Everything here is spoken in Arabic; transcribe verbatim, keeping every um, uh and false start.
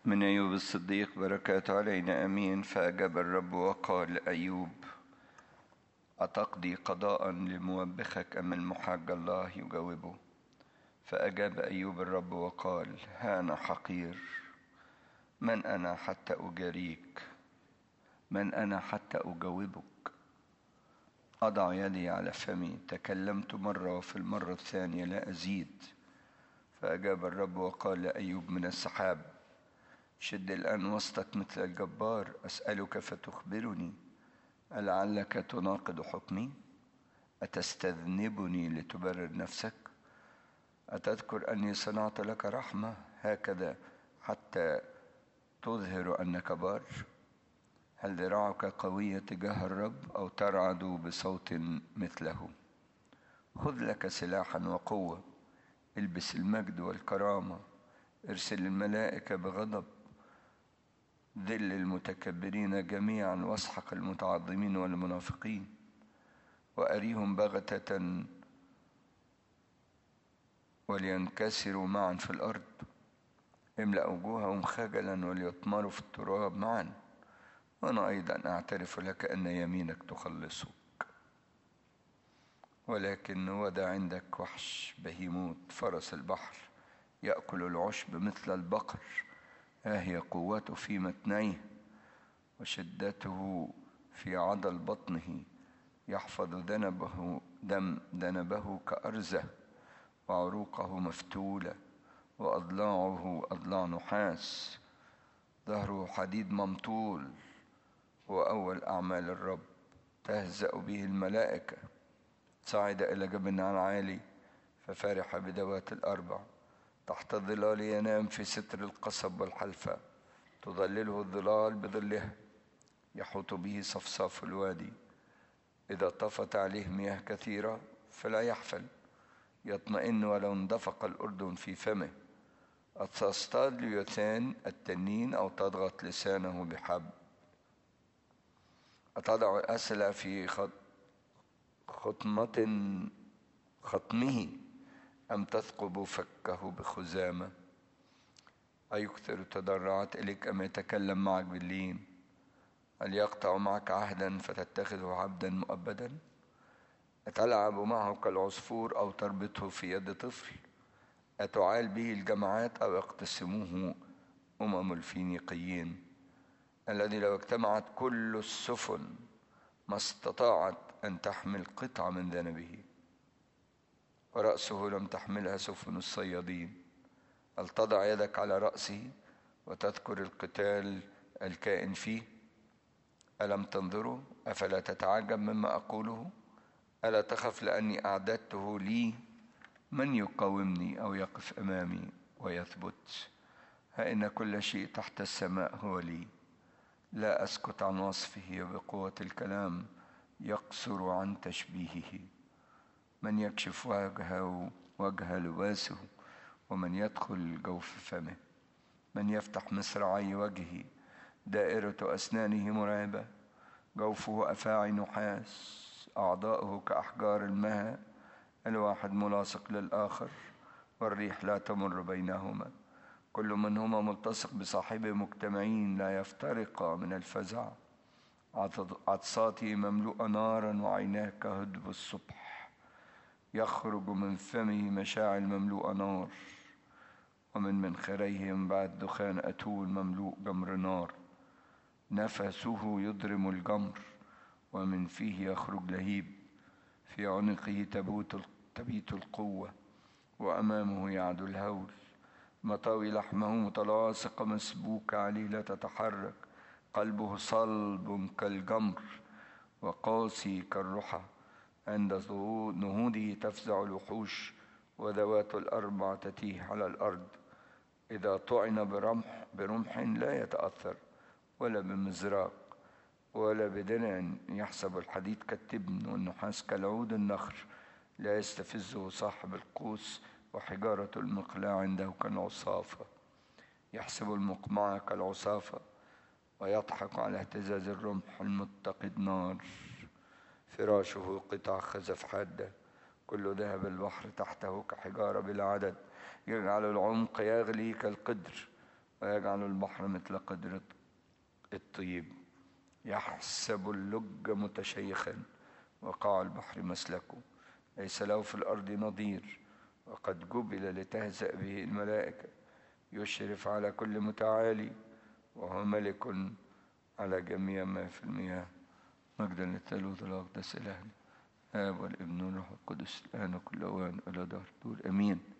من أيوب الصديق بركات علينا أمين. فأجاب الرب وقال: أيوب، أتقضي قضاء لموبخك أم المحاج الله يجاوبه؟ فأجاب أيوب الرب وقال: ها أنا حقير، من أنا حتى أجاريك؟ من أنا حتى أجاوبك؟ أضع يدي على فمي، تكلمت مرة وفي المرة الثانية لا أزيد. فأجاب الرب وقال لأيوب من السحاب: شد الآن وسطك مثل الجبار، أسألك فتخبرني، ألعلك تناقض حكمي؟ أتستذنبني لتبرر نفسك؟ أتذكر أني صنعت لك رحمة هكذا حتى تظهر أنك بار؟ هل ذراعك قوية تجاه الرب أو ترعد بصوت مثله؟ خذ لك سلاحا وقوة، البس المجد والكرامة، ارسل الملائكة بغضب، ذل المتكبرين جميعا واسحق المتعظمين والمنافقين، وأريهم بغتة ولينكسروا معا في الأرض. املأ وجوههم خجلا وليطمروا في التراب معا. وأنا أيضا أعترف لك أن يمينك تخلصك. ولكن ودا عندك وحش بهيموت فرس البحر، يأكل العشب مثل البقر. ها هي قوته في متنيه وشدته في عضل بطنه. يحفظ ذنبه دم ذنبه كأرزة، وعروقه مفتولة، وأضلاعه أضلاع نحاس. ظهره حديد ممطول، وأول أعمال الرب تهزأ به الملائكة. صعد إلى جبل عالي ففرح بدوات الأربع. تحت الظلال ينام في ستر القصب والحلفة، تظلله الظلال بظلها. يحوط به صفصاف الوادي، إذا طفت عليه مياه كثيرة فلا يحفل. يطمئن ولو اندفق الأردن في فمه. أتصطاد ليوثان التنين أو تضغط لسانه بحب؟ أتضع الأسلة في خطمة خطمه أم تثقب فكه بخزامة؟ أيكثر تضرعات إليك أم يتكلم معك باللين؟ هل يقطع معك عهدا فتتخذه عبدا مؤبدا؟ أتلعب معه كالعصفور أو تربطه في يد طفل؟ أتعال به الجماعات أو يقتسموه أمم الفينيقيين، الذي لو اجتمعت كل السفن ما استطاعت أن تحمل قطعة من ذنبه، ورأسه لم تحملها سفن الصيادين. هل تضع يدك على رأسه وتذكر القتال الكائن فيه؟ ألم تنظروا؟ أفلا تتعجب مما أقوله؟ ألا تخف لأني أعددته لي؟ من يقاومني أو يقف أمامي ويثبت؟ ها إن كل شيء تحت السماء هو لي. لا أسكت عن وصفه، وبقوة الكلام يقصر عن تشبيهه. من يكشف وجهه وجه لباسه، ومن يدخل جوف فمه؟ من يفتح مصراعي وجهه؟ دائرة أسنانه مرعبة. جوفه أفاعي نحاس، أعضاؤه كأحجار الماء، الواحد ملاصق للآخر والريح لا تمر بينهما. كل منهما ملتصق بصاحبه، مجتمعين لا يفترقا من الفزع. عطساته مملوءة نارا وعيناه كهدب الصبح. يخرج من فمه مشاعل مملوءة نار، ومن منخريه ينبعث دخان أتول مملوء جمر نار. نفسه يضرم الجمر، ومن فيه يخرج لهيب. في عنقه تبيت القوة، وأمامه يعدو الهول. مطاوي لحمه متلاصقة مسبوكة عليه لا تتحرك. قلبه صلب كالجمر وقاسي كالرحى. عند نهوضه تفزع الوحوش، وذوات الأربع تتيه على الأرض. إذا طعن برمح برمح لا يتأثر، ولا بمزراق، ولا بدرع. يحسب الحديد كالتبن والنحاس كالعود النخر. لا يستفزه صاحب القوس، وحجارة المقلاع عنده كالعصافة. يحسب المقمعة كالعصافة، ويضحك على اهتزاز الرمح المتقد نار. فراشه قطع خزف حادة، كل ذهب البحر تحته كحجارة بلا عدد. يجعل العمق يغلي كالقدر، ويجعل البحر مثل قدر الطيب. يحسب اللج متشيخا وقاع البحر مسلكه. ليس له في الأرض نظير، وقد جبل لتهزأ به الملائكة. يشرف على كل متعالي، وهو ملك على جميع ما في المياه. مجدا للثالوث الأقدس إلهنا، آب والابن والروح القدس الآن وكل أوان إلى دهر دور. أمين.